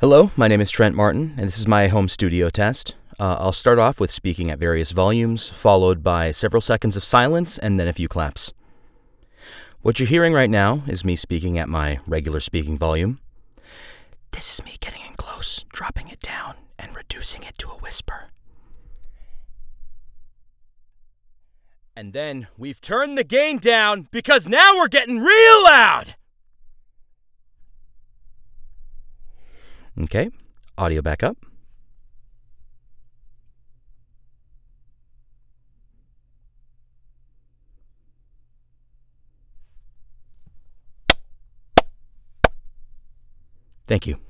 Hello, my name is Trent Martin, and this is my home studio test. I'll start off with speaking at various volumes, followed by several seconds of silence, and then a few claps. What you're hearing right now is me speaking at my regular speaking volume. This is me getting in close, dropping it down, and reducing it to a whisper. And then we've turned the gain down because now we're getting real loud! Okay, audio back up. Thank you.